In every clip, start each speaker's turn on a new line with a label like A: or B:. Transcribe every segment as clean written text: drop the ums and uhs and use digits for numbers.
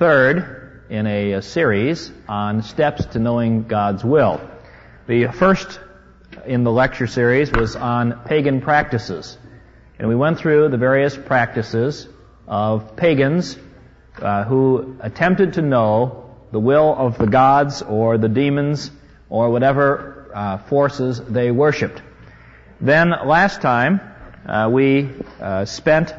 A: third in a series on steps to knowing God's will. The first in the lecture series was on pagan practices. And we went through the various practices of pagans who attempted to know the will of the gods or the demons or whatever forces they worshipped. Then last time we spent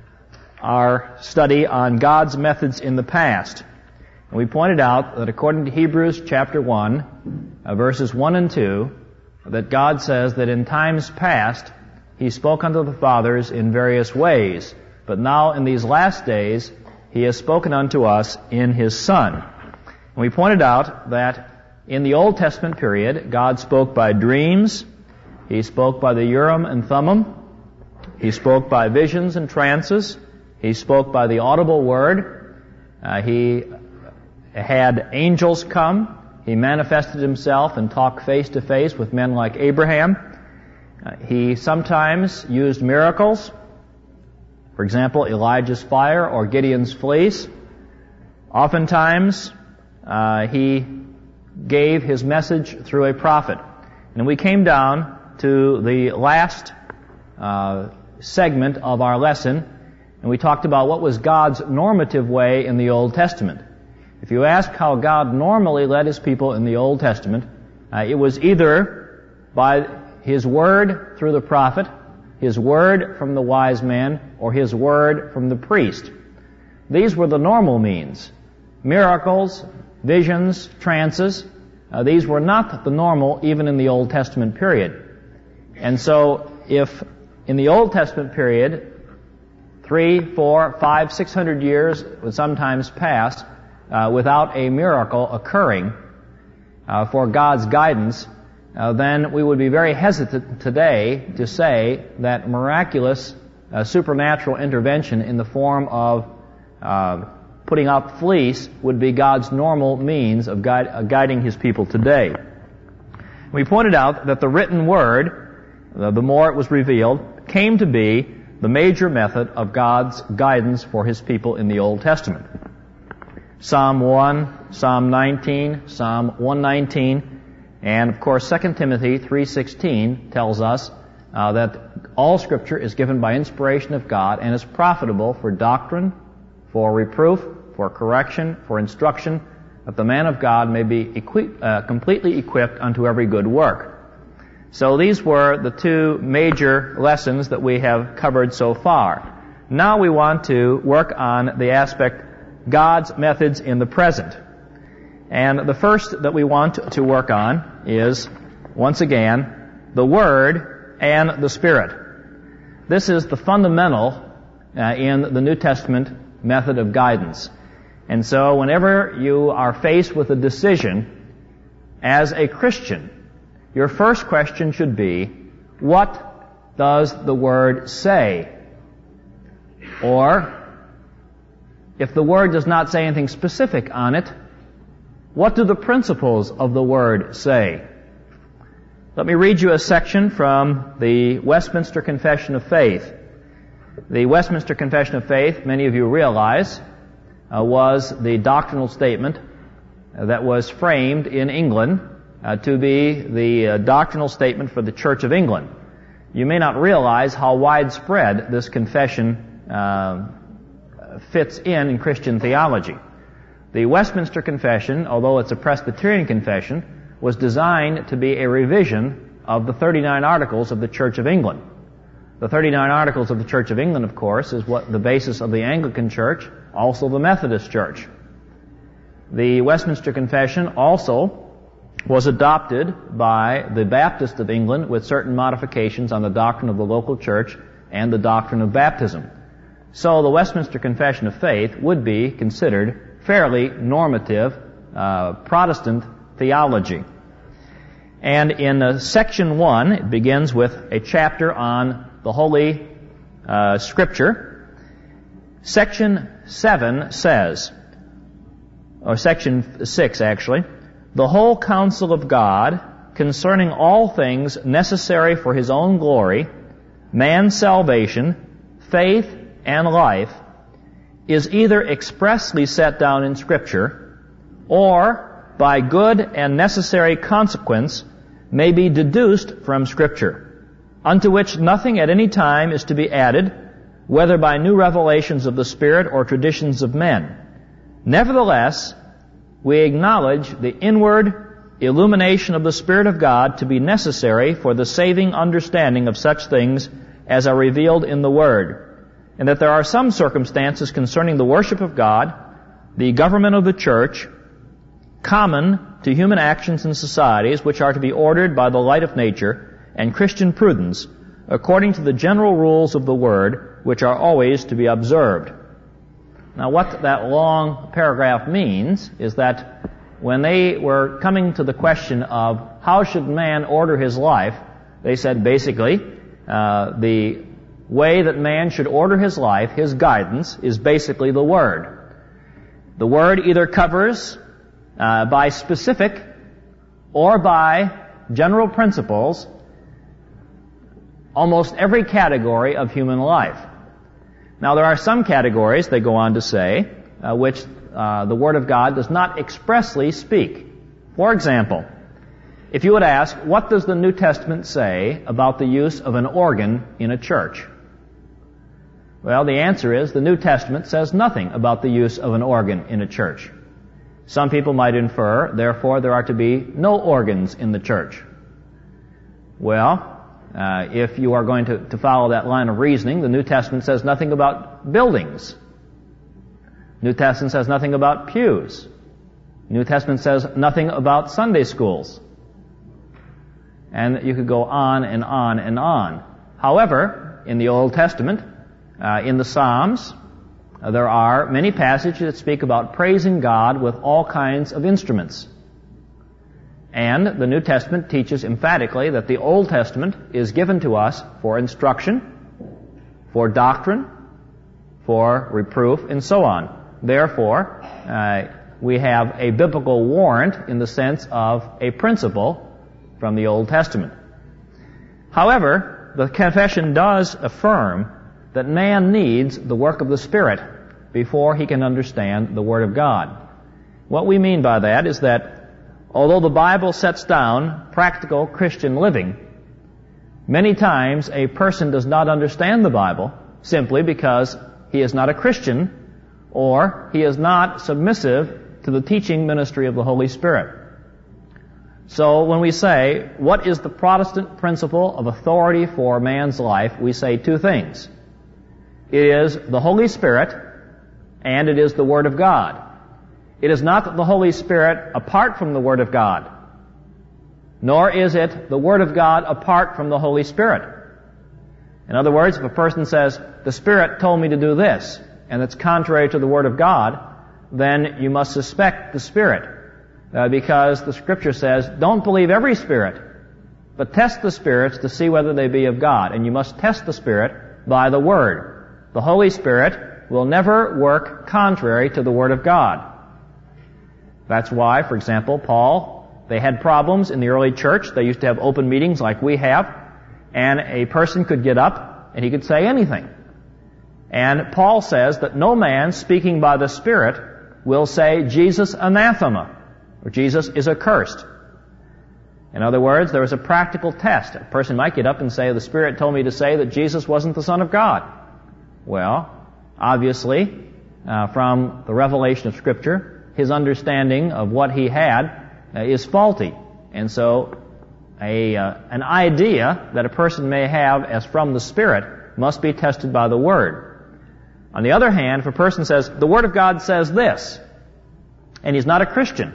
A: our study on God's methods in the past. And we pointed out that according to Hebrews chapter 1, verses 1 and 2, that God says that in times past He spoke unto the fathers in various ways, but now in these last days He has spoken unto us in His Son. And we pointed out that in the Old Testament period, God spoke by dreams, He spoke by the Urim and Thummim, He spoke by visions and trances, He spoke by the audible word, He had angels come, He manifested Himself and talked face to face with men like Abraham. He sometimes used miracles, for example, Elijah's fire or Gideon's fleece. Oftentimes, He gave His message through a prophet. And we came down to the last segment of our lesson, and we talked about what was God's normative way in the Old Testament. If you ask how God normally led His people in the Old Testament, it was either by His word through the prophet, His word from the wise man, or His word from the priest. These were the normal means. Miracles, visions, trances, these were not the normal even in the Old Testament period. And so if in the Old Testament period 300, 400, 500, 600 years would sometimes pass without a miracle occurring for God's guidance, then we would be very hesitant today to say that miraculous supernatural intervention in the form of putting up fleece would be God's normal means of guiding His people today. We pointed out that the written word, the more it was revealed, came to be the major method of God's guidance for His people in the Old Testament. Psalm 1, Psalm 19, Psalm 119, and of course 2 Timothy 3:16 tells us that all Scripture is given by inspiration of God and is profitable for doctrine, for reproof, for correction, for instruction, that the man of God may be completely equipped unto every good work. So these were the two major lessons that we have covered so far. Now we want to work on the aspect God's methods in the present. And the first that we want to work on is, once again, the Word and the Spirit. This is the fundamental in the New Testament method of guidance. And so whenever you are faced with a decision as a Christian, your first question should be, what does the Word say? Or, if the Word does not say anything specific on it, what do the principles of the Word say? Let me read you a section from the Westminster Confession of Faith. The Westminster Confession of Faith, many of you realize, was the doctrinal statement that was framed in England to be the doctrinal statement for the Church of England. You may not realize how widespread this confession fits in Christian theology. The Westminster Confession, although it's a Presbyterian confession, was designed to be a revision of the 39 Articles of the Church of England. The 39 Articles of the Church of England, of course, is what the basis of the Anglican Church, also the Methodist Church. The Westminster Confession also was adopted by the Baptists of England with certain modifications on the doctrine of the local church and the doctrine of baptism. So the Westminster Confession of Faith would be considered fairly normative Protestant theology. And in section 1, it begins with a chapter on the Holy Scripture. Section 7 says, or section 6 actually, the whole counsel of God concerning all things necessary for His own glory, man's salvation, faith, and life, is either expressly set down in Scripture, or by good and necessary consequence may be deduced from Scripture, unto which nothing at any time is to be added, whether by new revelations of the Spirit or traditions of men. Nevertheless, we acknowledge the inward illumination of the Spirit of God to be necessary for the saving understanding of such things as are revealed in the Word, and that there are some circumstances concerning the worship of God, the government of the church, common to human actions and societies, which are to be ordered by the light of nature and Christian prudence, according to the general rules of the Word, which are always to be observed. Now, what that long paragraph means is that when they were coming to the question of how should man order his life, they said basically the way that man should order his life, his guidance, is basically the Word. The Word either covers by specific or by general principles almost every category of human life. Now, there are some categories, they go on to say, which the Word of God does not expressly speak. For example, if you would ask, what does the New Testament say about the use of an organ in a church? Well, the answer is the New Testament says nothing about the use of an organ in a church. Some people might infer, therefore, there are to be no organs in the church. Well, if you are going to follow that line of reasoning, the New Testament says nothing about buildings. New Testament says nothing about pews. New Testament says nothing about Sunday schools. And you could go on and on and on. However, in the Old Testament, in the Psalms, there are many passages that speak about praising God with all kinds of instruments. And the New Testament teaches emphatically that the Old Testament is given to us for instruction, for doctrine, for reproof, and so on. Therefore, we have a biblical warrant in the sense of a principle from the Old Testament. However, the confession does affirm that man needs the work of the Spirit before he can understand the Word of God. What we mean by that is that although the Bible sets down practical Christian living, many times a person does not understand the Bible simply because he is not a Christian or he is not submissive to the teaching ministry of the Holy Spirit. So when we say, what is the Protestant principle of authority for man's life, we say two things. It is the Holy Spirit and it is the Word of God. It is not the Holy Spirit apart from the Word of God, nor is it the Word of God apart from the Holy Spirit. In other words, if a person says, the Spirit told me to do this, and it's contrary to the Word of God, then you must suspect the Spirit, because the Scripture says, don't believe every spirit, but test the spirits to see whether they be of God, and you must test the Spirit by the Word. The Holy Spirit will never work contrary to the Word of God. That's why, for example, Paul, they had problems in the early church. They used to have open meetings like we have, and a person could get up and he could say anything. And Paul says that no man speaking by the Spirit will say, Jesus anathema, or Jesus is accursed. In other words, there is a practical test. A person might get up and say, the Spirit told me to say that Jesus wasn't the Son of God. Well, obviously, from the revelation of Scripture, his understanding of what he had is faulty. And so an idea that a person may have as from the Spirit must be tested by the Word. On the other hand, if a person says, the Word of God says this, and he's not a Christian,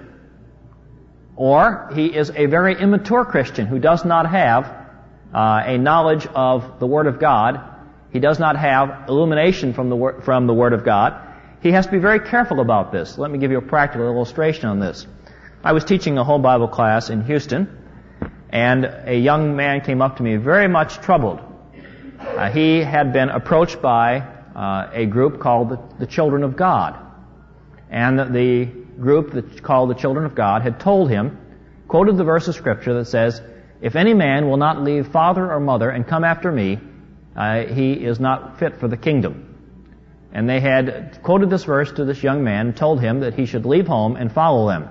A: or he is a very immature Christian who does not have a knowledge of the Word of God, he does not have illumination from the Word of God, he has to be very careful about this. Let me give you a practical illustration on this. I was teaching a whole Bible class in Houston, and a young man came up to me very much troubled. He had been approached by a group called the Children of God. And the group that called the Children of God had told him, quoted the verse of Scripture that says, if any man will not leave father or mother and come after me, he is not fit for the kingdom. And they had quoted this verse to this young man and told him that he should leave home and follow them.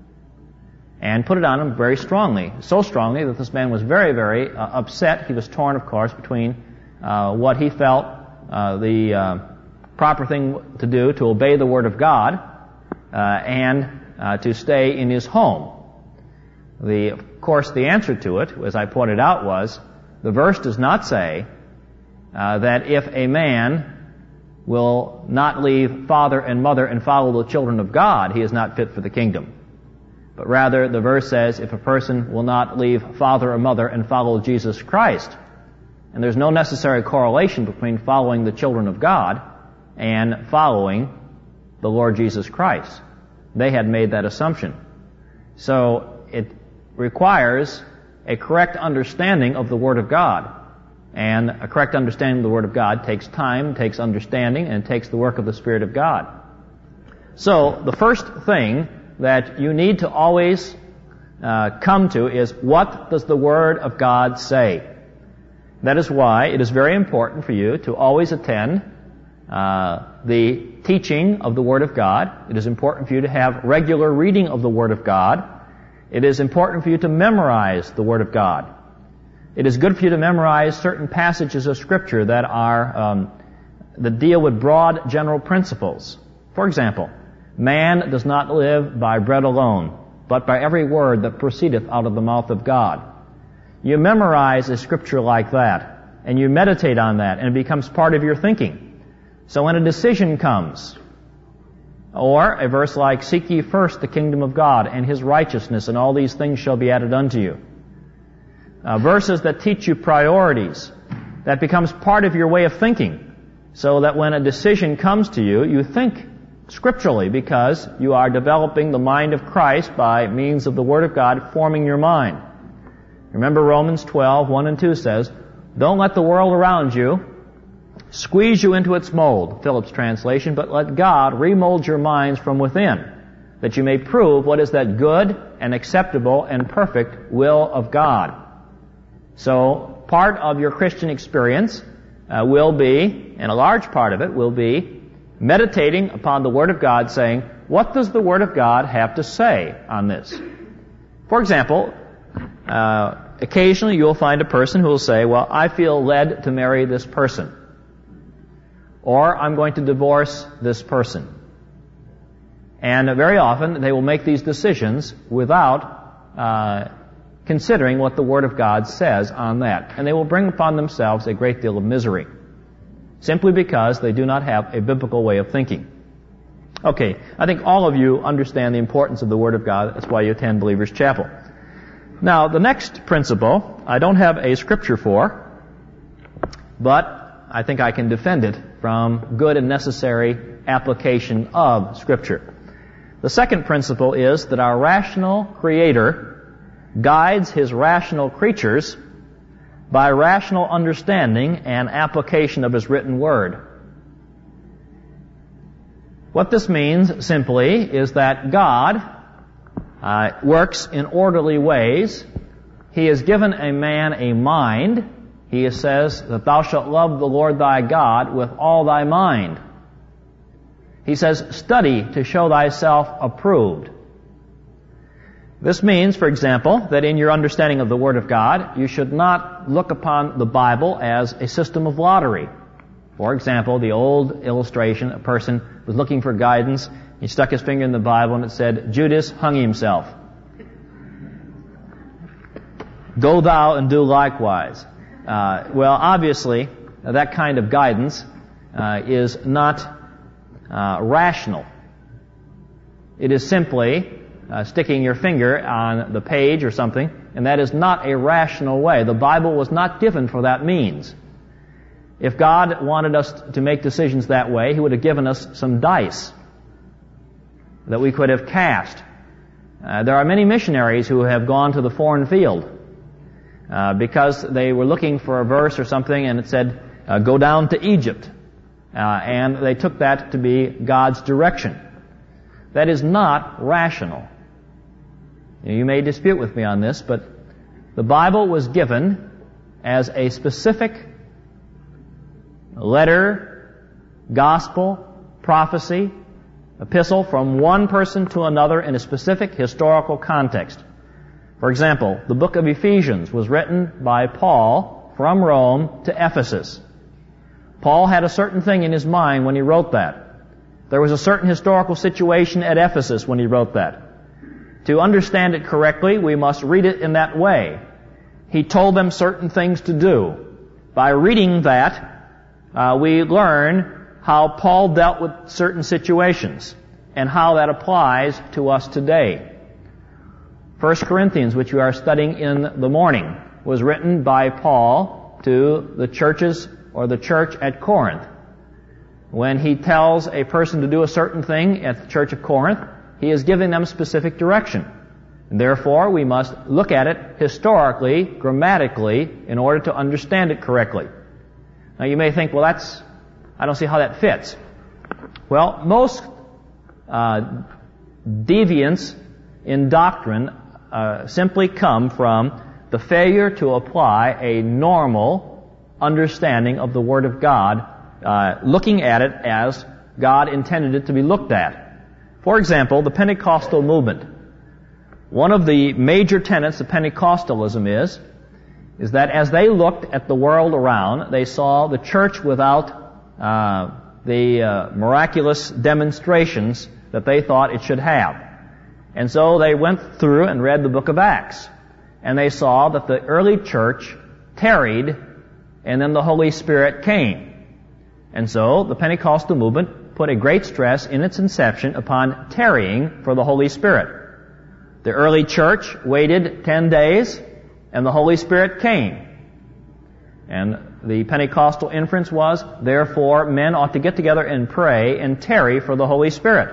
A: And put it on him very strongly. So strongly that this man was very, very upset. He was torn, of course, between what he felt the proper thing to do, to obey the Word of God, and to stay in his home. Of course, the answer to it, as I pointed out, was the verse does not say that if a man will not leave father and mother and follow the children of God, he is not fit for the kingdom. But rather, the verse says if a person will not leave father or mother and follow Jesus Christ, and there's no necessary correlation between following the children of God and following the Lord Jesus Christ. They had made that assumption. So it requires a correct understanding of the Word of God. And a correct understanding of the Word of God takes time, takes understanding, and takes the work of the Spirit of God. So the first thing that you need to always come to is, what does the Word of God say? That is why it is very important for you to always attend the teaching of the Word of God. It is important for you to have regular reading of the Word of God. It is important for you to memorize the Word of God. It is good for you to memorize certain passages of Scripture that are that deal with broad general principles. For example, man does not live by bread alone, but by every word that proceedeth out of the mouth of God. You memorize a Scripture like that, and you meditate on that, and it becomes part of your thinking. So when a decision comes, or a verse like, seek ye first the kingdom of God and His righteousness, and all these things shall be added unto you. Verses that teach you priorities, that becomes part of your way of thinking, so that when a decision comes to you, you think scripturally, because you are developing the mind of Christ by means of the Word of God forming your mind. Remember Romans 12:1 and 2 says, don't let the world around you squeeze you into its mold, Phillips translation, but let God remold your minds from within, that you may prove what is that good and acceptable and perfect will of God. So part of your Christian experience will be, and a large part of it will be, meditating upon the Word of God, saying, what does the Word of God have to say on this? For example, occasionally you'll find a person who will say, well, I feel led to marry this person, or I'm going to divorce this person. And very often they will make these decisions without considering what the Word of God says on that. And they will bring upon themselves a great deal of misery, simply because they do not have a biblical way of thinking. Okay, I think all of you understand the importance of the Word of God. That's why you attend Believer's Chapel. Now, the next principle, I don't have a scripture for, but I think I can defend it from good and necessary application of Scripture. The second principle is that our rational Creator guides His rational creatures by rational understanding and application of His written Word. What this means, simply, is that God works in orderly ways. He has given a man a mind. He says that thou shalt love the Lord thy God with all thy mind. He says, study to show thyself approved. This means, for example, that in your understanding of the Word of God, you should not look upon the Bible as a system of lottery. For example, the old illustration, a person was looking for guidance, he stuck his finger in the Bible and it said, Judas hung himself. Go thou and do likewise. Well, obviously, that kind of guidance is not rational. It is simply sticking your finger on the page or something, and that is not a rational way. The Bible was not given for that means. If God wanted us to make decisions that way, He would have given us some dice that we could have cast. There are many missionaries who have gone to the foreign field because they were looking for a verse or something and it said, go down to Egypt. And they took that to be God's direction. That is not rational. You may dispute with me on this, but the Bible was given as a specific letter gospel, prophecy, epistle from one person to another in a specific historical context. For example, the book of Ephesians was written by Paul from Rome to Ephesus. Paul had a certain thing in his mind when he wrote that. There was a certain historical situation at Ephesus when he wrote that. To understand it correctly, we must read it in that way. He told them certain things to do. By reading that, we learn how Paul dealt with certain situations and how that applies to us today. 1 Corinthians, which we are studying in the morning, was written by Paul to the churches or the church at Corinth. When he tells a person to do a certain thing at the church of Corinth, he is giving them specific direction. And therefore, we must look at it historically, grammatically, in order to understand it correctly. Now you may think, well, I don't see how that fits. Well, most deviance in doctrine simply come from the failure to apply a normal understanding of the Word of God, looking at it as God intended it to be looked at. For example, the Pentecostal movement. One of the major tenets of Pentecostalism is that as they looked at the world around, they saw the church without the miraculous demonstrations that they thought it should have. And so they went through and read the book of Acts. And they saw that the early church tarried, and then the Holy Spirit came. And so the Pentecostal movement put a great stress in its inception upon tarrying for the Holy Spirit. The early church waited 10 days, and the Holy Spirit came. And the Pentecostal inference was, therefore, men ought to get together and pray and tarry for the Holy Spirit.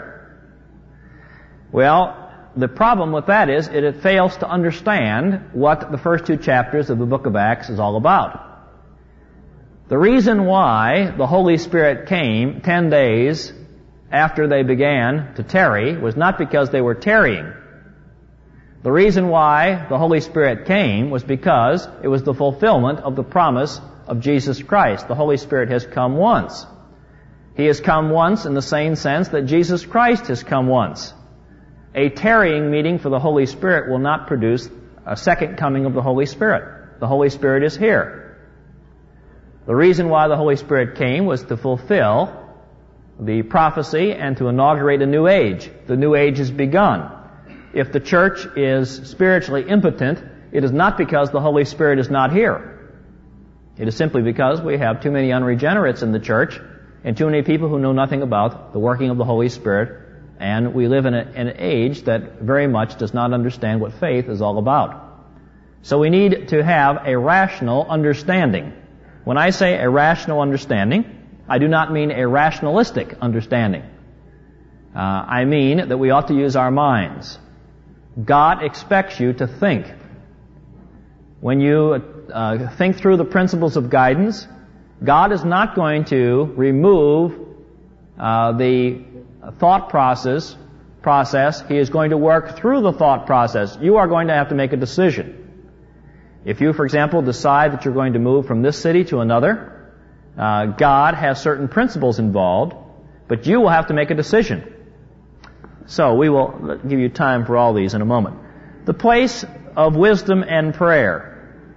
A: Well, the problem with that is it fails to understand what the first two chapters of the book of Acts is all about. The reason why the Holy Spirit came 10 days after they began to tarry was not because they were tarrying. The reason why the Holy Spirit came was because it was the fulfillment of the promise of Jesus Christ. The Holy Spirit has come once. He has come once in the same sense that Jesus Christ has come once. A tarrying meeting for the Holy Spirit will not produce a second coming of the Holy Spirit. The Holy Spirit is here. The reason why the Holy Spirit came was to fulfill the prophecy and to inaugurate a new age. The new age has begun. If the church is spiritually impotent, it is not because the Holy Spirit is not here. It is simply because we have too many unregenerates in the church and too many people who know nothing about the working of the Holy Spirit, and we live in an age that very much does not understand what faith is all about. So we need to have a rational understanding. When I say a rational understanding, I do not mean a rationalistic understanding. I mean that we ought to use our minds. God expects you to think. When you think through the principles of guidance, God is not going to remove the thought process. He is going to work through the thought process. You are going to have to make a decision. If you, for example, decide that you're going to move from this city to another, God has certain principles involved, but you will have to make a decision. So we will give you time for all these in a moment. The place of wisdom and prayer.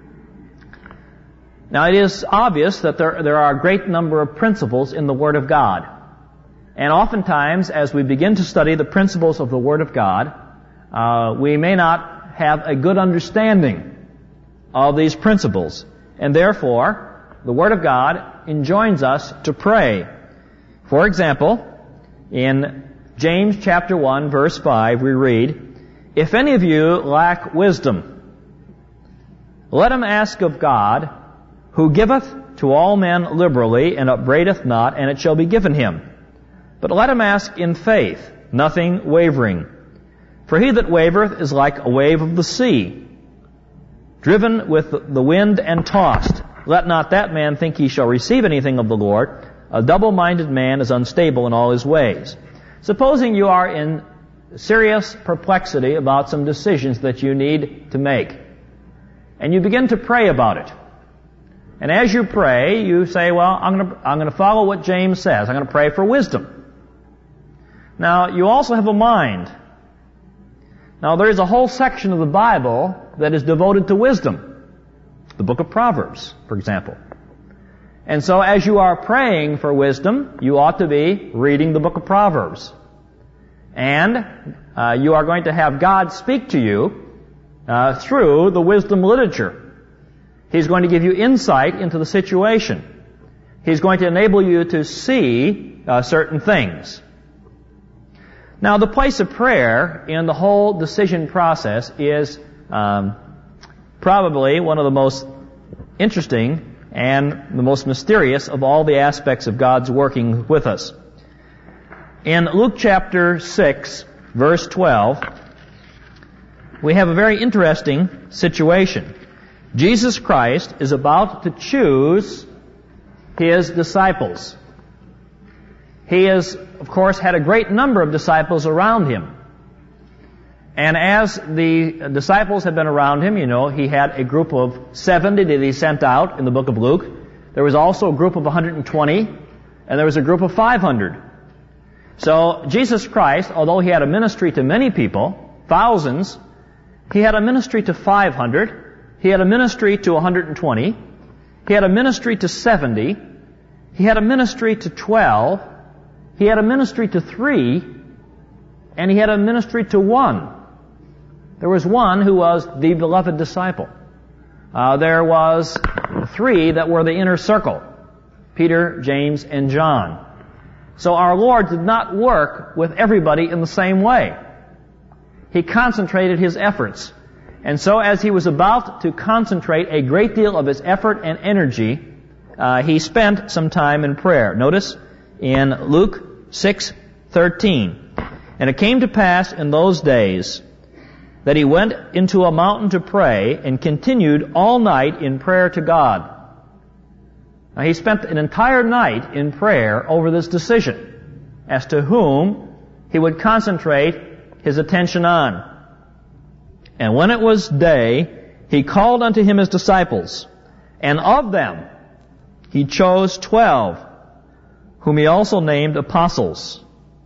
A: Now it is obvious that there are a great number of principles in the Word of God. And oftentimes, as we begin to study the principles of the Word of God, we may not have a good understanding of these principles. And therefore, the Word of God enjoins us to pray. For example, in James chapter 1, verse 5, we read, "If any of you lack wisdom, let him ask of God, who giveth to all men liberally, and upbraideth not, and it shall be given him. But let him ask in faith, nothing wavering. For he that wavereth is like a wave of the sea, driven with the wind and tossed. Let not that man think he shall receive anything of the Lord. A double-minded man is unstable in all his ways." Supposing you are in serious perplexity about some decisions that you need to make, and you begin to pray about it. And as you pray, you say, well, I'm going to follow what James says. I'm going to pray for wisdom. Now, you also have a mind. Now, there is a whole section of the Bible that is devoted to wisdom. The book of Proverbs, for example. And so as you are praying for wisdom, you ought to be reading the book of Proverbs. And you are going to have God speak to you through the wisdom literature. He's going to give you insight into the situation. He's going to enable you to see certain things. Now, the place of prayer in the whole decision process is probably one of the most interesting and the most mysterious of all the aspects of God's working with us. In Luke chapter 6, verse 12, we have a very interesting situation. Jesus Christ is about to choose His disciples. He has, of course, had a great number of disciples around Him. And as the disciples have been around Him, you know, He had a group of 70 that He sent out in the book of Luke. There was also a group of 120, and there was a group of 500. So Jesus Christ, although He had a ministry to many people, thousands, He had a ministry to 500, He had a ministry to 120, He had a ministry to 70, He had a ministry to 12, He had a ministry to 3, and He had a ministry to 1. There was one who was the beloved disciple. There was 3 that were the inner circle, Peter, James, and John. So our Lord did not work with everybody in the same way. He concentrated His efforts. And so as He was about to concentrate a great deal of His effort and energy, He spent some time in prayer. Notice in Luke 6:13, "And it came to pass in those days that He went into a mountain to pray and continued all night in prayer to God." Now, He spent an entire night in prayer over this decision as to whom He would concentrate His attention on. "And when it was day, He called unto Him His disciples, and of them He chose 12, whom He also named apostles."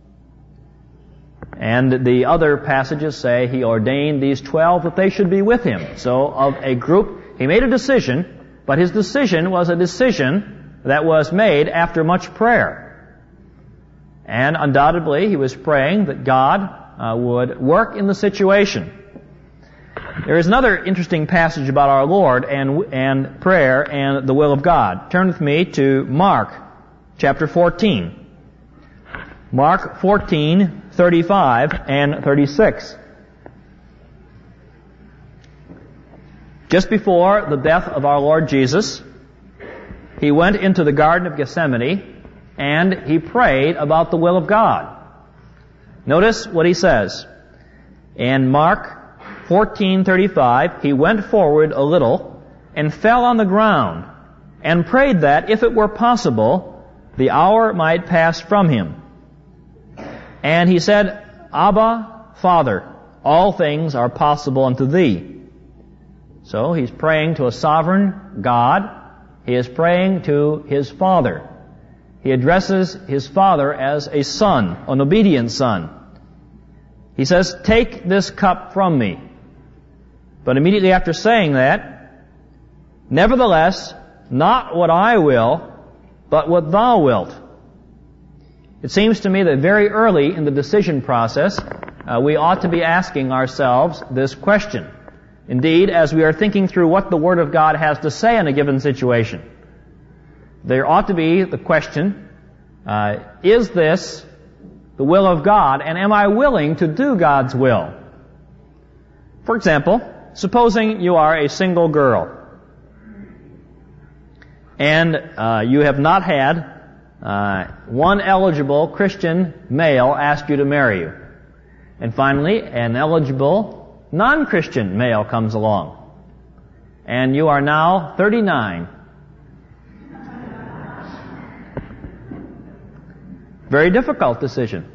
A: And the other passages say He ordained these 12 that they should be with Him. So of a group, He made a decision, but His decision was a decision that was made after much prayer. And undoubtedly, He was praying that God would work in the situation. There is another interesting passage about our Lord and prayer and the will of God. Turn with me to Mark chapter 14. Mark 14:35 and 36. Just before the death of our Lord Jesus, He went into the Garden of Gethsemane and He prayed about the will of God. Notice what He says. In Mark 14:35, He went forward a little and fell on the ground and prayed that, if it were possible, the hour might pass from Him. And He said, "Abba, Father, all things are possible unto Thee." So He's praying to a sovereign God. He is praying to His Father. He addresses His Father as a son, an obedient son. He says, "Take this cup from me." But immediately after saying that, "Nevertheless, not what I will, but what Thou wilt." It seems to me that very early in the decision process, we ought to be asking ourselves this question. Indeed, as we are thinking through what the Word of God has to say in a given situation, there ought to be the question, is this the will of God, and am I willing to do God's will? For example, supposing you are a single girl, and you have not had one eligible Christian male ask you to marry you. And finally, an eligible non-Christian male comes along. And you are now 39. Very difficult decision.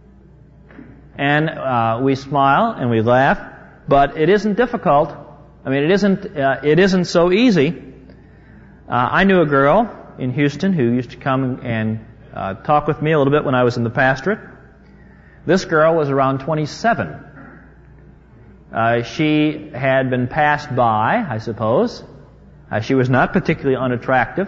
A: And we smile and we laugh, but it isn't difficult. I mean, it isn't so easy. I knew a girl in Houston who used to come and talk with me a little bit when I was in the pastorate. This girl was around 27. She had been passed by, I suppose. She was not particularly unattractive,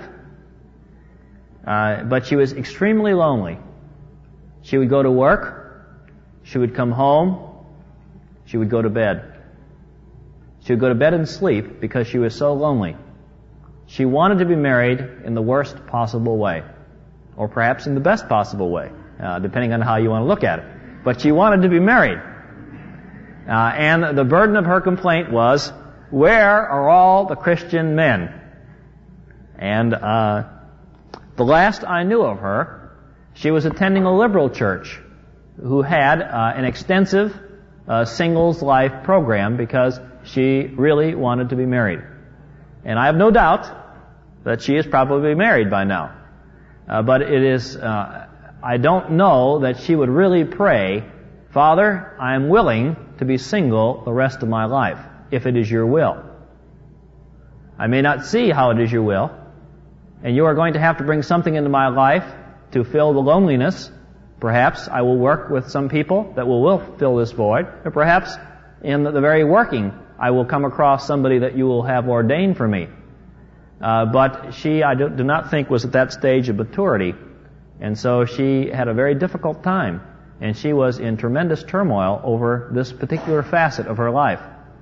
A: but she was extremely lonely. She would go to work, she would come home, she would go to bed. She would go to bed and sleep because she was so lonely. She wanted to be married in the worst possible way, or perhaps in the best possible way, depending on how you want to look at it. But she wanted to be married. And the burden of her complaint was, where are all the Christian men? And the last I knew of her, she was attending a liberal church who had an extensive singles life program because she really wanted to be married. And I have no doubt that she is probably married by now. But it is, I don't know that she would really pray, Father, I am willing to be single the rest of my life, if it is your will. I may not see how it is your will, and you are going to have to bring something into my life to fill the loneliness. Perhaps I will work with some people that will fill this void, or perhaps in the very working I will come across somebody that you will have ordained for me. But she, I do not think, was at that stage of maturity, and so she had a very difficult time, and she was in tremendous turmoil over this particular facet of her life.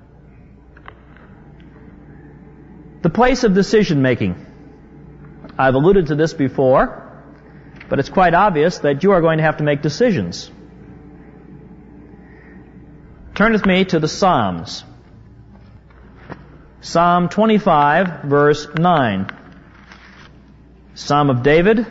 A: The place of decision-making. I've alluded to this before, but it's quite obvious that you are going to have to make decisions. Turn with me to the Psalms. Psalm 25, verse 9. Psalm of David.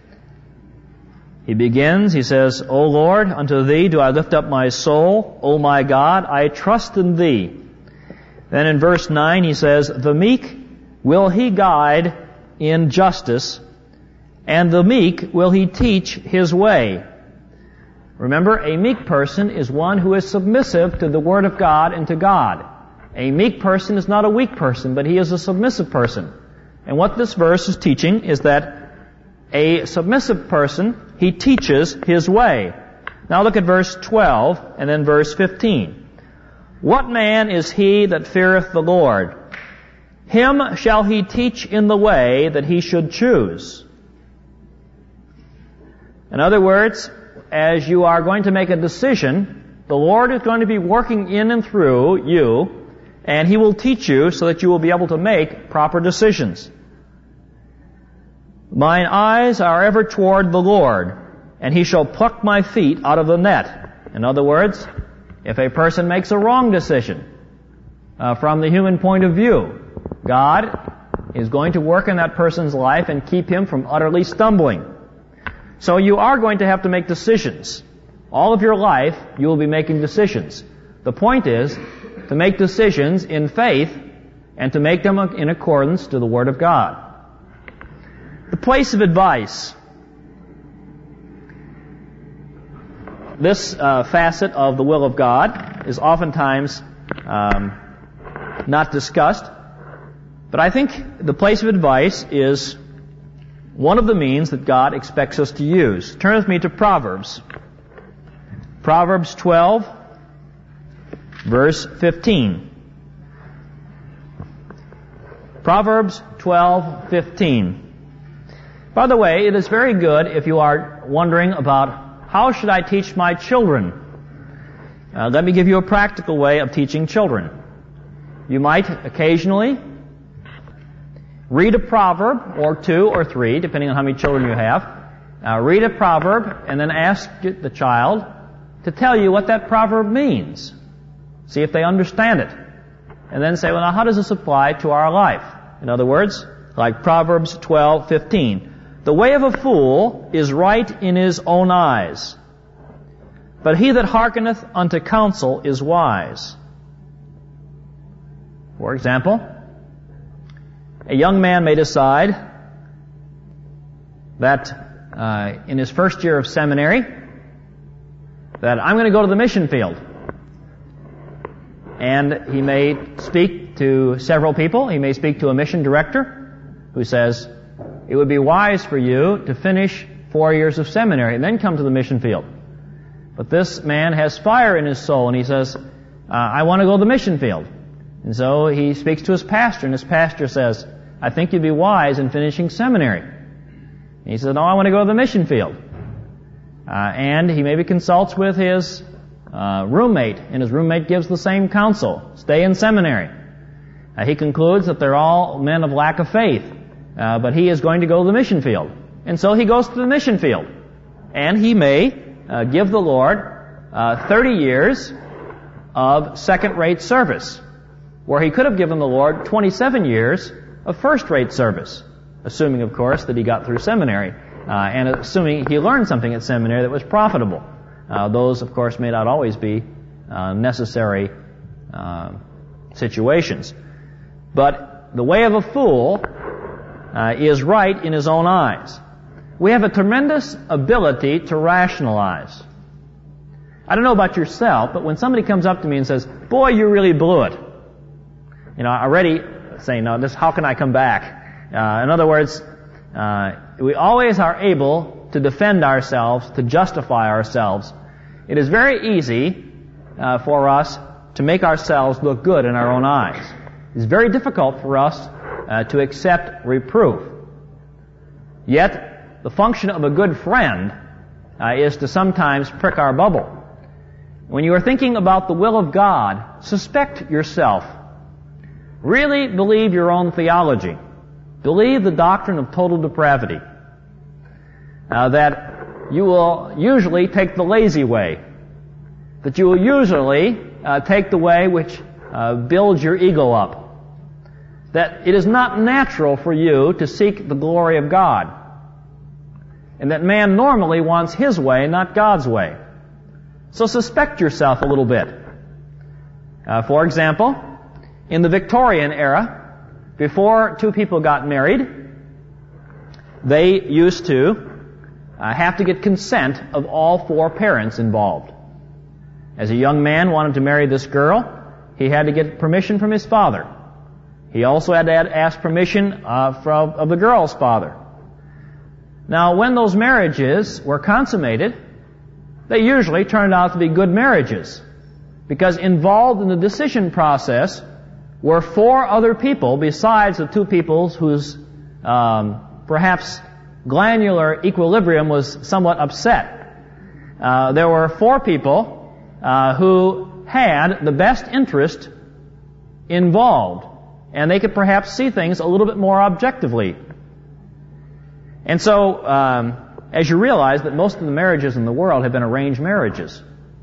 A: He begins, he says, O Lord, unto Thee do I lift up my soul. O my God, I trust in Thee. Then in verse 9 he says, the meek will He guide in justice, and the meek will He teach His way. Remember, a meek person is one who is submissive to the Word of God and to God. A meek person is not a weak person, but he is a submissive person. And what this verse is teaching is that a submissive person, he teaches his way. Now look at verse 12 and then verse 15. What man is he that feareth the Lord? Him shall He teach in the way that he should choose. In other words, as you are going to make a decision, the Lord is going to be working in and through you, and He will teach you so that you will be able to make proper decisions. Mine eyes are ever toward the Lord, and He shall pluck my feet out of the net. In other words, if a person makes a wrong decision from the human point of view, God is going to work in that person's life and keep him from utterly stumbling. So you are going to have to make decisions. All of your life, you will be making decisions. The point is to make decisions in faith and to make them in accordance to the Word of God. The place of advice. This facet of the will of God is oftentimes not discussed, but I think the place of advice is one of the means that God expects us to use. Turn with me to Proverbs. Proverbs 12, verse 15. Proverbs 12:15. By the way, it is very good if you are wondering about how should I teach my children. Let me give you a practical way of teaching children. You might occasionally read a proverb, or two or three, depending on how many children you have. Read a proverb and then ask the child to tell you what that proverb means. See if they understand it. And then say, well, now how does this apply to our life? In other words, like Proverbs 12:15. The way of a fool is right in his own eyes, but he that hearkeneth unto counsel is wise. For example, a young man may decide that in his first year of seminary, that I'm going to go to the mission field. And he may speak to several people. He may speak to a mission director. who says, it would be wise for you to finish 4 years of seminary and then come to the mission field. But this man has fire in his soul, and he says, I want to go to the mission field. And so he speaks to his pastor, and his pastor says, I think you'd be wise in finishing seminary. And he says, no, I want to go to the mission field. And he maybe consults with his roommate, and his roommate gives the same counsel, stay in seminary. He concludes that they're all men of lack of faith, but he is going to go to the mission field. And so he goes to the mission field. And he may give the Lord 30 years of second-rate service, where he could have given the Lord 27 years of first-rate service, assuming, of course, that he got through seminary, and assuming he learned something at seminary that was profitable. Those, of course, may not always be necessary situations. But the way of a fool is right in his own eyes. We have a tremendous ability to rationalize. I don't know about yourself, but when somebody comes up to me and says, boy, you really blew it, I already say, no, how can I come back? In other words, we always are able to defend ourselves, to justify ourselves. It is very easy for us to make ourselves look good in our own eyes. It's very difficult for us to accept reproof. Yet, the function of a good friend is to sometimes prick our bubble. When you are thinking about the will of God, suspect yourself. Really believe your own theology. Believe the doctrine of total depravity. That you will usually take the lazy way. That you will usually take the way which builds your ego up. That it is not natural for you to seek the glory of God. And that man normally wants his way, not God's way. So suspect yourself a little bit. For example, in the Victorian era, before two people got married, they used to have to get consent of all four parents involved. As a young man wanted to marry this girl, he had to get permission from his father. He also had to ask permission of the girl's father. Now, when those marriages were consummated, they usually turned out to be good marriages, because involved in the decision process were four other people besides the two people whose perhaps glandular equilibrium was somewhat upset. There were four people who had the best interest involved, and they could perhaps see things a little bit more objectively. And so, as you realize that most of the marriages in the world have been arranged marriages.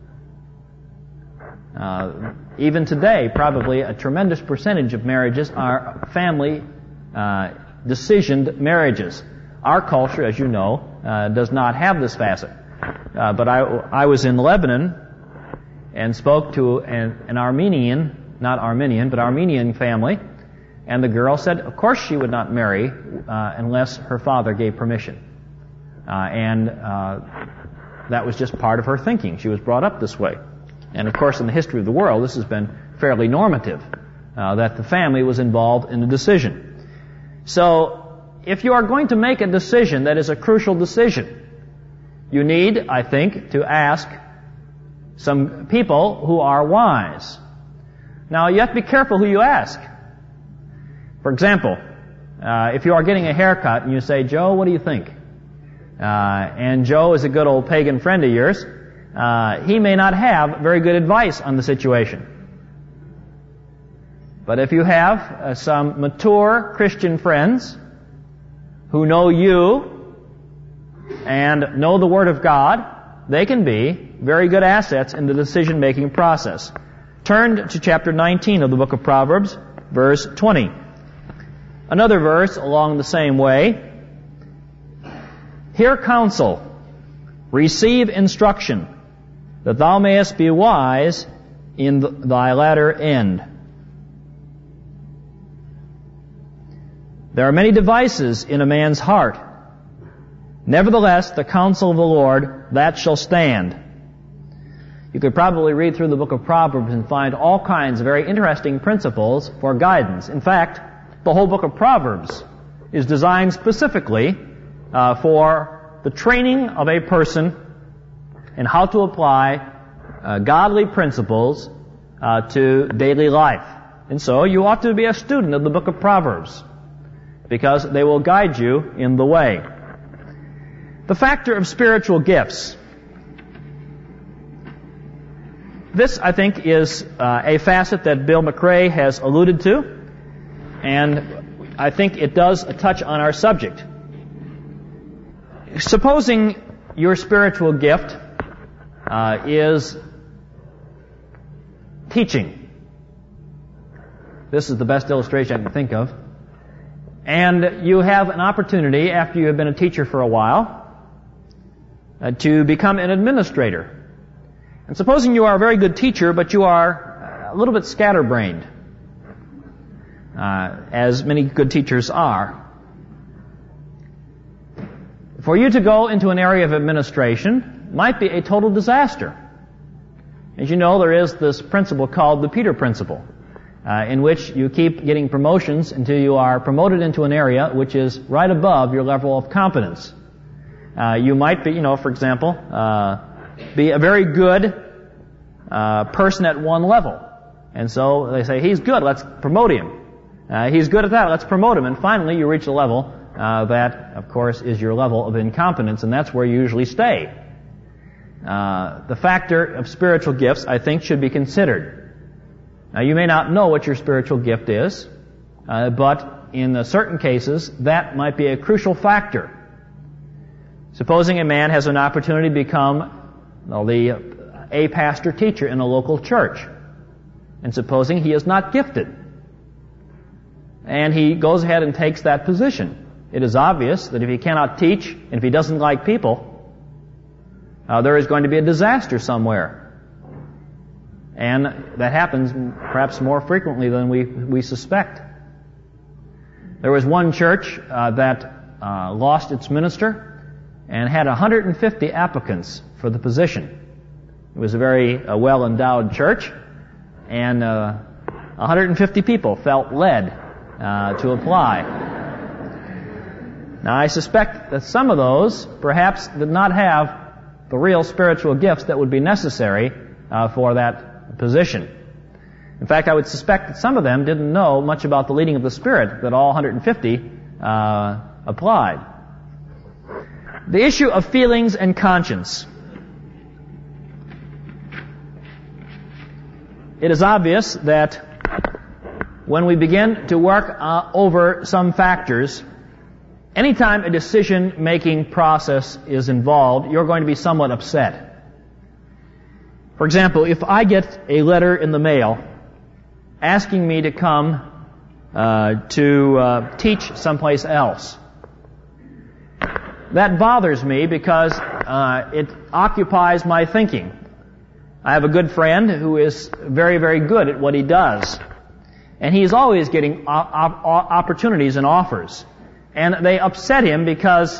A: Even today, probably a tremendous percentage of marriages are family decisioned marriages. Our culture, as you know, does not have this facet. But I was in Lebanon and spoke to an Armenian, not Armenian, but Armenian family, and the girl said, of course she would not marry unless her father gave permission. And that was just part of her thinking. She was brought up this way. And of course, in the history of the world, this has been fairly normative, that the family was involved in the decision. So, if you are going to make a decision that is a crucial decision, you need, I think, to ask some people who are wise. Now, you have to be careful who you ask. For example, if you are getting a haircut and you say, Joe, what do you think? And Joe is a good old pagan friend of yours. He may not have very good advice on the situation. But if you have some mature Christian friends who know you and know the Word of God, they can be very good assets in the decision-making process. Turn to chapter 19 of the book of Proverbs, verse 20. Another verse along the same way. Hear counsel, receive instruction, that thou mayest be wise in thy latter end. There are many devices in a man's heart. Nevertheless, the counsel of the Lord, that shall stand. You could probably read through the book of Proverbs and find all kinds of very interesting principles for guidance. In fact, the whole book of Proverbs is designed specifically for the training of a person in how to apply godly principles to daily life. And so you ought to be a student of the book of Proverbs, because they will guide you in the way. The factor of spiritual gifts. This, I think, is a facet that Bill McRae has alluded to, and I think it does touch on our subject. Supposing your spiritual gift is teaching. This is the best illustration I can think of. And you have an opportunity, after you have been a teacher for a while, to become an administrator. And supposing you are a very good teacher, but you are a little bit scatterbrained, as many good teachers are. For you to go into an area of administration might be a total disaster. As you know, there is this principle called the Peter Principle, in which you keep getting promotions until you are promoted into an area which is right above your level of competence. You might be, for example, be a very good person at one level. And so they say, he's good, let's promote him. He's good at that, let's promote him. And finally you reach a level that, of course, is your level of incompetence, and that's where you usually stay. The factor of spiritual gifts, I think, should be considered. Now, you may not know what your spiritual gift is, but in certain cases, that might be a crucial factor. Supposing a man has an opportunity to become a pastor teacher in a local church, and supposing he is not gifted, and he goes ahead and takes that position. It is obvious that if he cannot teach, and if he doesn't like people, there is going to be a disaster somewhere. And that happens perhaps more frequently than we suspect. There was one church that lost its minister and had 150 applicants for the position. It was a very well-endowed church, and 150 people felt led to apply. Now, I suspect that some of those perhaps did not have the real spiritual gifts that would be necessary for that position. In fact, I would suspect that some of them didn't know much about the leading of the Spirit that all 150 applied. The issue of feelings and conscience. It is obvious that when we begin to work over some factors, anytime a decision-making process is involved, you're going to be somewhat upset. For example, if I get a letter in the mail asking me to come to teach someplace else, that bothers me because it occupies my thinking. I have a good friend who is very, very good at what he does, and he's always getting opportunities and offers. And they upset him because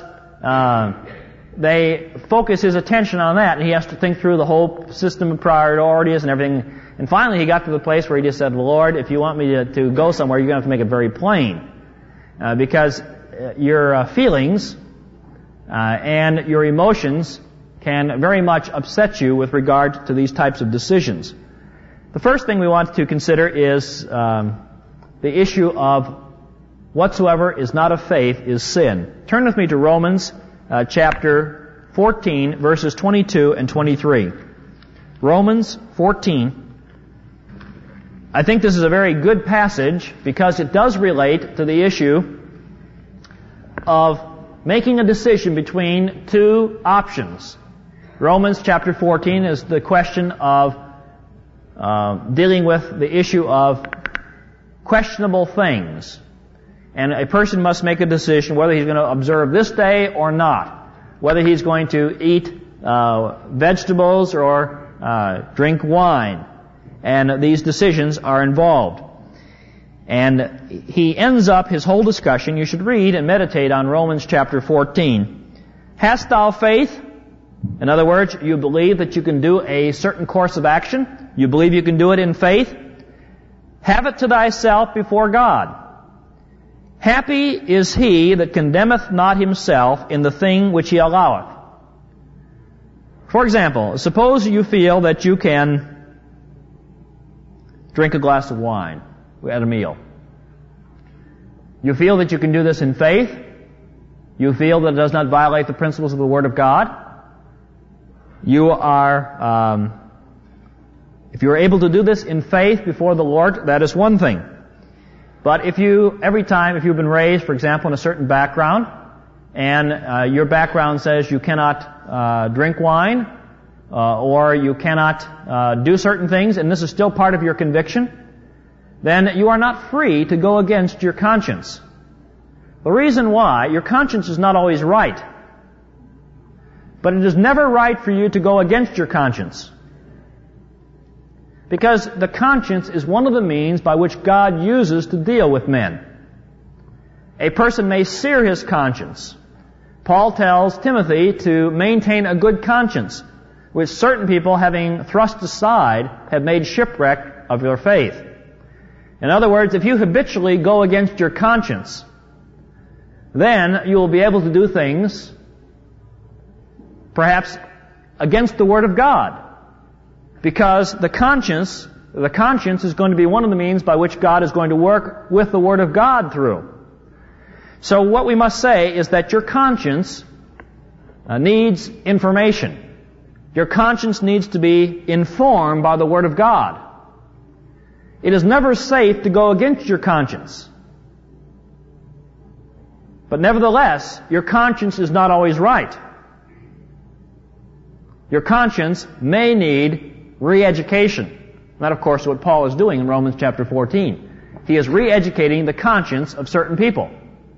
A: they focus his attention on that, and he has to think through the whole system of priorities and everything. And finally he got to the place where he just said, Lord, if you want me to go somewhere, you're going to have to make it very plain. Because your feelings and your emotions can very much upset you with regard to these types of decisions. The first thing we want to consider is the issue of whatsoever is not of faith is sin. Turn with me to Romans chapter 14, verses 22 and 23. Romans 14. I think this is a very good passage because it does relate to the issue of making a decision between two options. Romans chapter 14 is the question of dealing with the issue of questionable things. And a person must make a decision whether he's going to observe this day or not, whether he's going to eat vegetables or drink wine. And these decisions are involved. And he ends up his whole discussion. You should read and meditate on Romans chapter 14. Hast thou faith? In other words, you believe that you can do a certain course of action. You believe you can do it in faith. Have it to thyself before God. Happy is he that condemneth not himself in the thing which he alloweth. For example, suppose you feel that you can drink a glass of wine at a meal. You feel that you can do this in faith. You feel that it does not violate the principles of the Word of God. You are, if you are able to do this in faith before the Lord, that is one thing. But if you've been raised, for example, in a certain background, and your background says you cannot drink wine, or you cannot do certain things, and this is still part of your conviction, then you are not free to go against your conscience. The reason why, your conscience is not always right. But it is never right for you to go against your conscience. Because the conscience is one of the means by which God uses to deal with men. A person may sear his conscience. Paul tells Timothy to maintain a good conscience, which certain people, having thrust aside, have made shipwreck of your faith. In other words, if you habitually go against your conscience, then you will be able to do things, perhaps against the Word of God. Because the conscience is going to be one of the means by which God is going to work with the Word of God through. So what we must say is that your conscience needs information. Your conscience needs to be informed by the Word of God. It is never safe to go against your conscience. But nevertheless, your conscience is not always right. Your conscience may need re-education. That, of course, is what Paul is doing in Romans chapter 14. He is re-educating the conscience of certain people.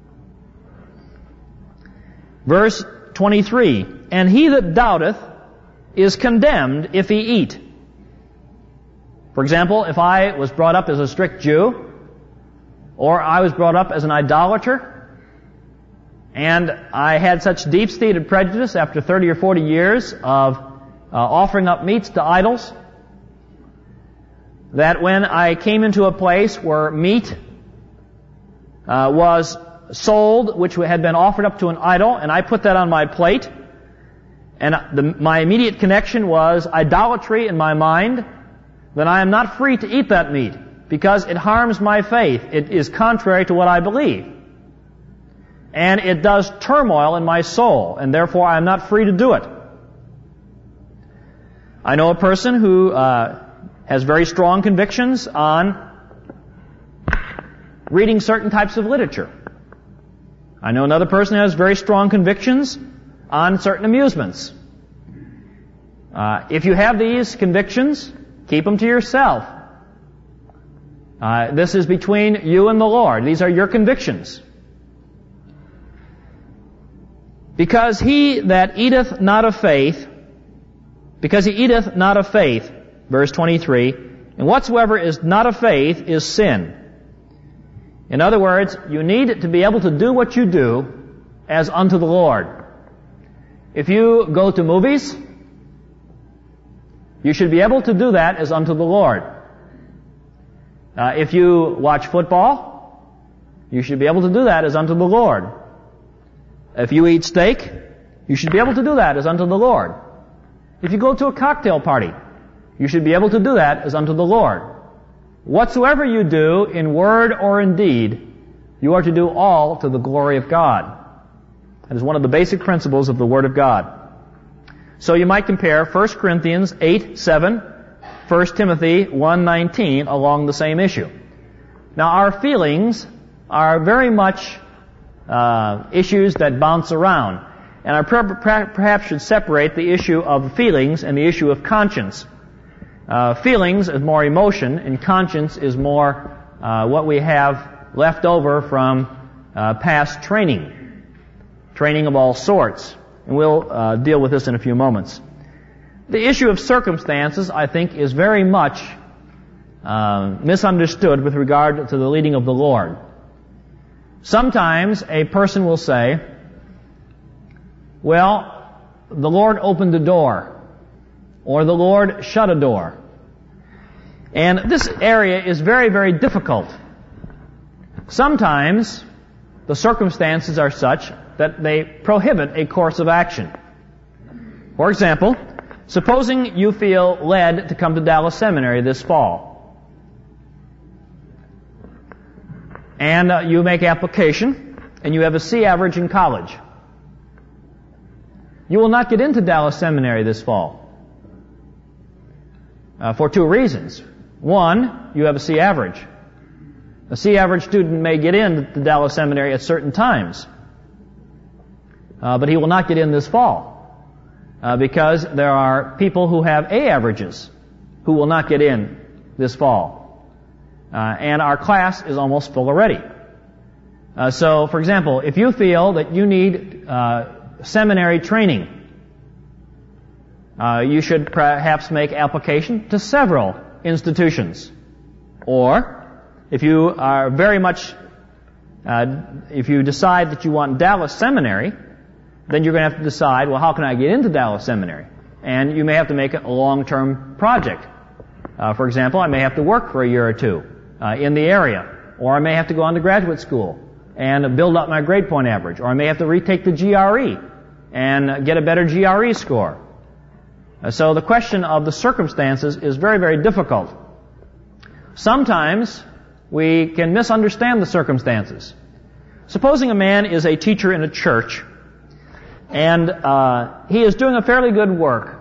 A: Verse 23, and he that doubteth is condemned if he eat. For example, if I was brought up as a strict Jew, or I was brought up as an idolater, and I had such deep-seated prejudice after 30 or 40 years of offering up meats to idols, that when I came into a place where meat was sold, which had been offered up to an idol, and I put that on my plate, and my immediate connection was idolatry in my mind, then I am not free to eat that meat, because it harms my faith. It is contrary to what I believe. And it does turmoil in my soul, and therefore I am not free to do it. I know a person who has very strong convictions on reading certain types of literature. I know another person who has very strong convictions on certain amusements. If you have these convictions, keep them to yourself. This is between you and the Lord. These are your convictions. Because he that eateth not of faith, verse 23, and whatsoever is not of faith is sin. In other words, you need to be able to do what you do as unto the Lord. If you go to movies, you should be able to do that as unto the Lord. If you watch football, you should be able to do that as unto the Lord. If you eat steak, you should be able to do that as unto the Lord. If you go to a cocktail party, you should be able to do that as unto the Lord. Whatsoever you do, in word or in deed, you are to do all to the glory of God. That is one of the basic principles of the Word of God. So you might compare 1 Corinthians 8:7, 1 Timothy 1:19 along the same issue. Now our feelings are very much issues that bounce around. And I perhaps should separate the issue of feelings and the issue of conscience. Feelings is more emotion, and conscience is more what we have left over from past training of all sorts. And we'll deal with this in a few moments. The issue of circumstances, I think, is very much misunderstood with regard to the leading of the Lord. Sometimes a person will say, well, the Lord opened a door, or the Lord shut a door. And this area is very, very difficult. Sometimes the circumstances are such that they prohibit a course of action. For example, supposing you feel led to come to Dallas Seminary this fall, and you make application, and you have a C average in college. You will not get into Dallas Seminary this fall for two reasons. One, you have a C average. A C average student may get into Dallas Seminary at certain times, but he will not get in this fall because there are people who have A averages who will not get in this fall. And our class is almost full already. So, for example, if you feel that you need seminary training, you should perhaps make application to several institutions. Or, if you are very much, if you decide that you want Dallas Seminary, then you're going to have to decide, well, how can I get into Dallas Seminary? And you may have to make a long-term project. For example, I may have to work for a year or two in the area, or I may have to go on to graduate school and build up my grade point average, or I may have to retake the GRE and get a better GRE score. So the question of the circumstances is very, very difficult. Sometimes we can misunderstand the circumstances. Supposing a man is a teacher in a church, and he is doing a fairly good work,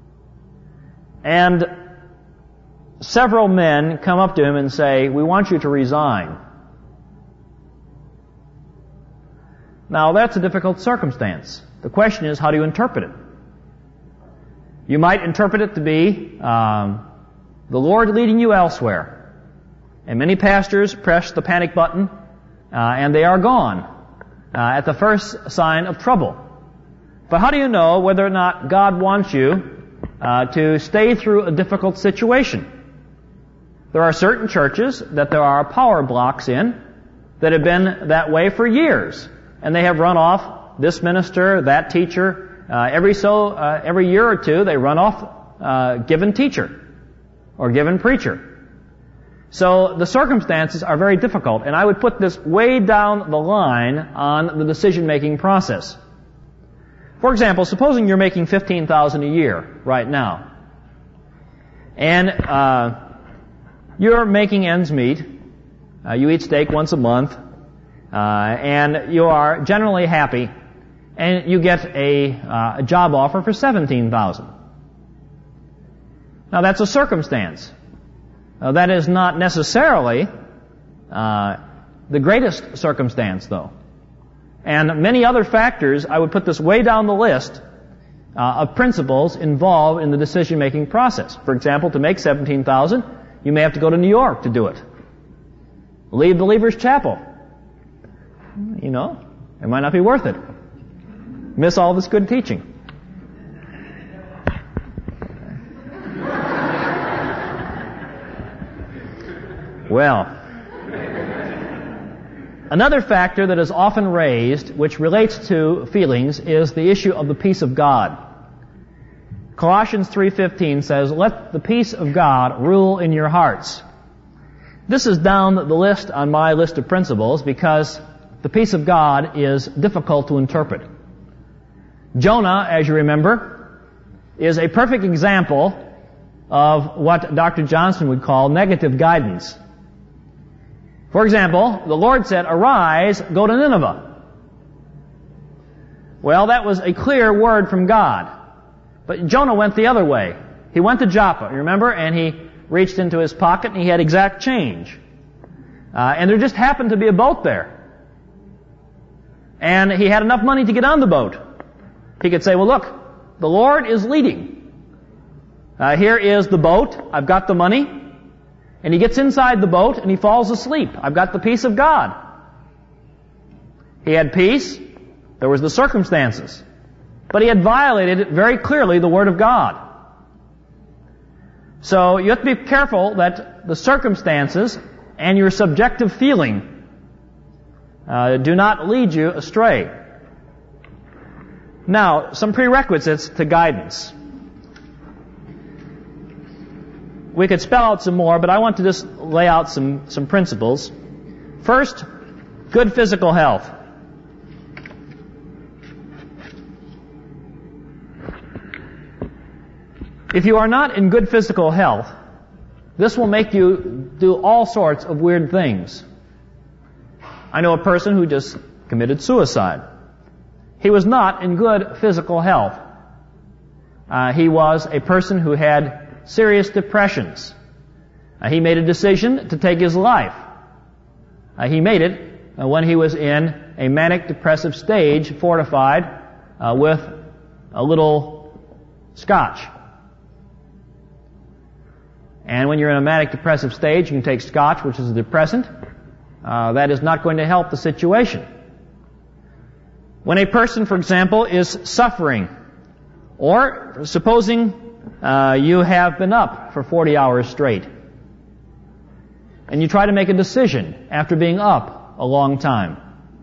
A: and several men come up to him and say, "We want you to resign." Now, that's a difficult circumstance. The question is, how do you interpret it? You might interpret it to be the Lord leading you elsewhere. And many pastors press the panic button, and they are gone at the first sign of trouble. But how do you know whether or not God wants you to stay through a difficult situation? There are certain churches that there are power blocks in that have been that way for years, and they have run off this minister, that teacher. Every year or two, they run off given teacher or given preacher. So the circumstances are very difficult, and I would put this way down the line on the decision-making process. For example, supposing you're making $15,000 a year right now, and you're making ends meet. You eat steak once a month, and you are generally happy, and you get a job offer for $17,000. Now that's a circumstance. That is not necessarily the greatest circumstance, though. And many other factors, I would put this way down the list of principles involved in the decision-making process. For example, to make $17,000, you may have to go to New York to do it. Leave Believer's Chapel. You know, it might not be worth it. Miss all this good teaching. Well, another factor that is often raised, which relates to feelings, is the issue of the peace of God. Colossians 3:15 says, "Let the peace of God rule in your hearts." This is down the list on my list of principles because the peace of God is difficult to interpret. Jonah, as you remember, is a perfect example of what Dr. Johnson would call negative guidance. For example, the Lord said, "Arise, go to Nineveh." Well, that was a clear word from God. But Jonah went the other way. He went to Joppa, you remember, and he reached into his pocket and he had exact change. And there just happened to be a boat there. And he had enough money to get on the boat. He could say, "Well, look, the Lord is leading. Here is the boat. I've got the money." And he gets inside the boat and he falls asleep. I've got the peace of God. He had peace. There was the circumstances. But he had violated very clearly the Word of God. So you have to be careful that the circumstances and your subjective feeling do not lead you astray. Now, some prerequisites to guidance. We could spell out some more, but I want to just lay out some principles. First, Good physical health. If you are not in good physical health, this will make you do all sorts of weird things. I know a person who just committed suicide. He was not in good physical health. He was a person who had serious depressions. He made a decision to take his life. He made it when he was in a manic depressive stage, fortified with a little scotch. And when you're in a manic depressive stage, you can take scotch, which is a depressant. That is not going to help the situation. When a person, for example, is suffering, or supposing you have been up for 40 hours straight, and you try to make a decision after being up a long time,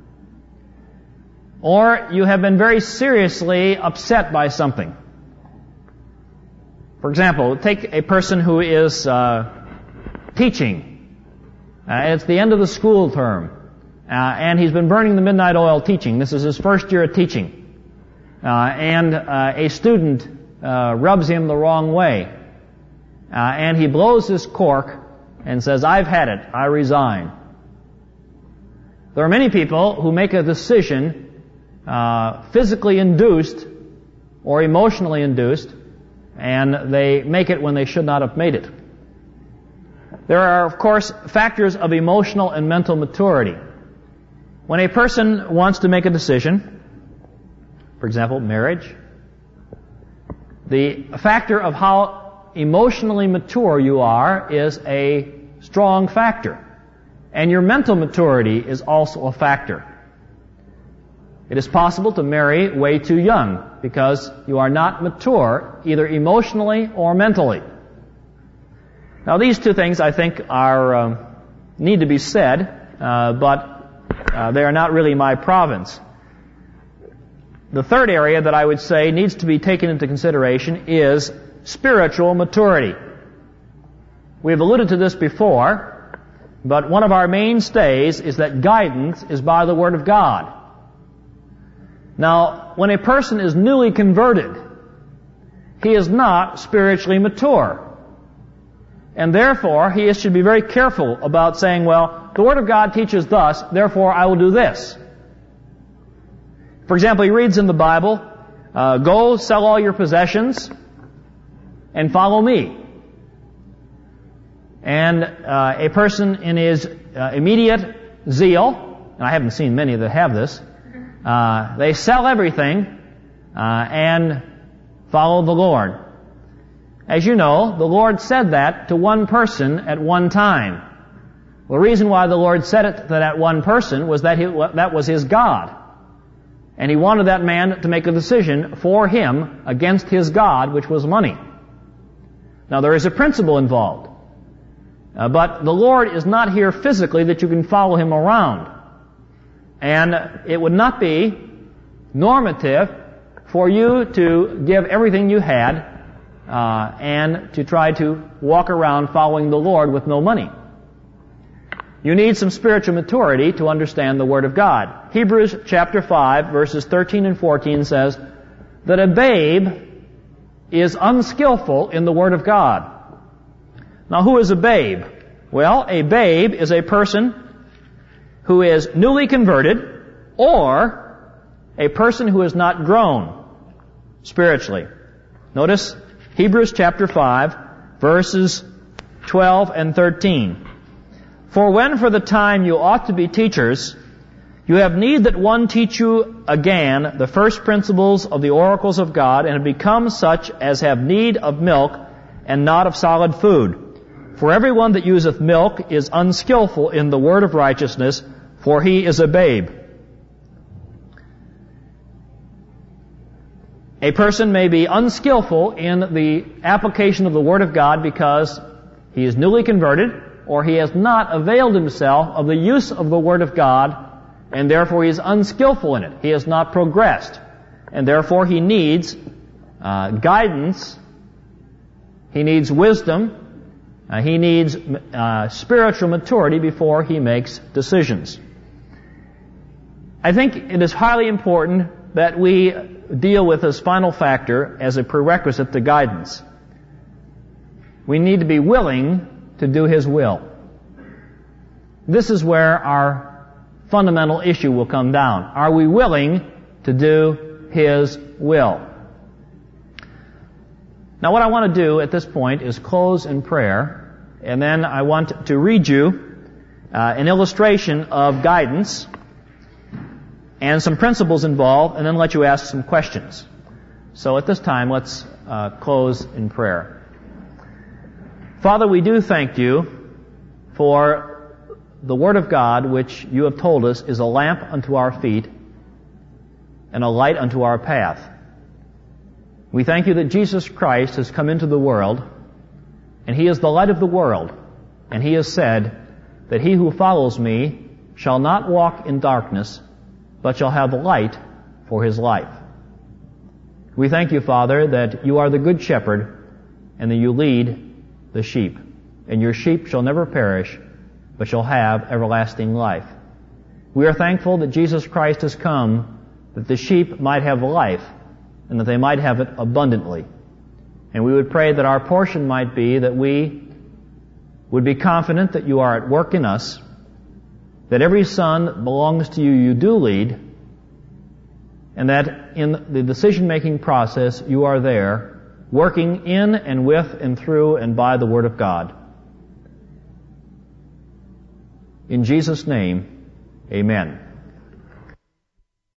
A: or you have been very seriously upset by something. For example, take a person who is teaching. It's the end of the school term, and he's been burning the midnight oil teaching. This is his first year of teaching. And a student rubs him the wrong way, and he blows his cork and says, "I've had it, I resign." There are many people who make a decision physically induced or emotionally induced, and they make it when they should not have made it. There are, of course, factors of emotional and mental maturity. When a person wants to make a decision, for example, marriage, the factor of how emotionally mature you are is a strong factor. And your mental maturity is also a factor. It is possible to marry way too young because you are not mature either emotionally or mentally. Now these two things I think are need to be said, but they are not really my province. The third area that I would say needs to be taken into consideration is spiritual maturity. We've alluded to this before, but one of our mainstays is that guidance is by the Word of God. Now, when a person is newly converted, he is not spiritually mature. And therefore, he should be very careful about saying, well, the Word of God teaches thus, therefore I will do this. For example, he reads in the Bible, go sell all your possessions and follow me. And a person in his immediate zeal, and I haven't seen many that have this, they sell everything and follow the Lord. As you know, the Lord said that to one person at one time. The reason why the Lord said it to that one person was that that was his God. And he wanted that man to make a decision for him against his God, which was money. Now there is a principle involved. But the Lord is not here physically that you can follow him around. And it would not be normative for you to give everything you had and to try to walk around following the Lord with no money. You need some spiritual maturity to understand the Word of God. Hebrews chapter 5, verses 13 and 14 says that a babe is unskillful in the Word of God. Now, who is a babe? Well, a babe is a person who is newly converted or a person who is not grown spiritually. Notice Hebrews chapter 5, verses 12 and 13. For when for the time you ought to be teachers, you have need that one teach you again the first principles of the oracles of God, and have become such as have need of milk and not of solid food. For everyone that useth milk is unskillful in the word of righteousness, for he is a babe. A person may be unskillful in the application of the Word of God because he is newly converted, or he has not availed himself of the use of the Word of God, and therefore he is unskillful in it. He has not progressed, and therefore he needs guidance, he needs wisdom, he needs spiritual maturity before he makes decisions. I think it is highly important that we deal with this final factor as a prerequisite to guidance. We need to be willing to do His will. This is where our fundamental issue will come down. Are we willing to do His will? Now what I want to do at this point is close in prayer, and then I want to read you an illustration of guidance and some principles involved, and then let you ask some questions. So at this time, let's close in prayer. Father, we do thank you for the Word of God, which you have told us is a lamp unto our feet and a light unto our path. We thank you that Jesus Christ has come into the world, and He is the light of the world, and He has said that he who follows me shall not walk in darkness, but shall have light for his life. We thank you, Father, that you are the good shepherd, and that you lead the sheep, and your sheep shall never perish, but shall have everlasting life. We are thankful that Jesus Christ has come, that the sheep might have life, and that they might have it abundantly. And we would pray that our portion might be that we would be confident that you are at work in us, that every son that belongs to you, you do lead, and that in the decision-making process you are there, working in and with and through and by the Word of God. In Jesus' name, amen.